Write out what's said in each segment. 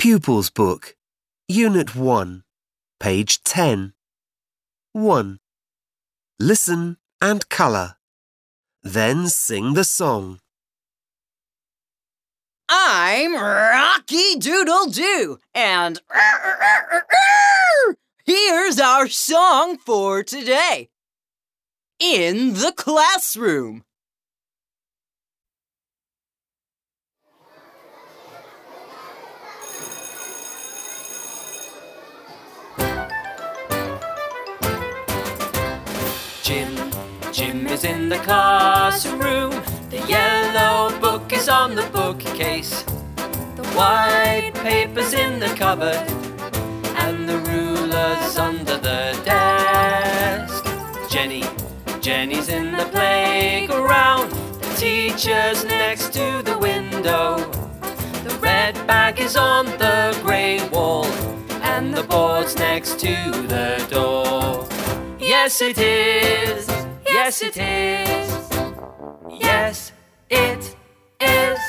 Pupils Book, Unit 1, page 10. 1. Listen and colour. Then sing the song. I'm Rocky Doodle Doo, and here's our song for today. In the classroom. Jim is in the classroom. The yellow book is on the bookcase. The white paper's in the cupboard, and the ruler's under the desk. Jenny's in the playground. The teacher's next to the window. The red bag is on the grey wall, and the board's next to the door. Yes, it is. Yes, it is. Yes, it is.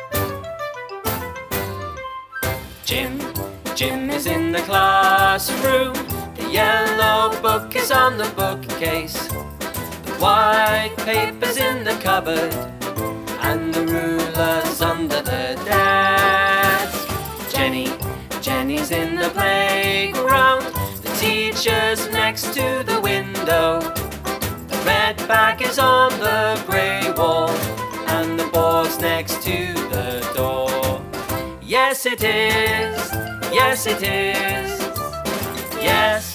Jim is in the classroom. The yellow book is on the bookcase. The white paper's in the cupboard, and the ruler's under the desk. Jenny's in the playground. The teacher's next to the window. The red bag is on the grey wall, and the board's next to the door. Yes, it is. Yes, it is. Yes,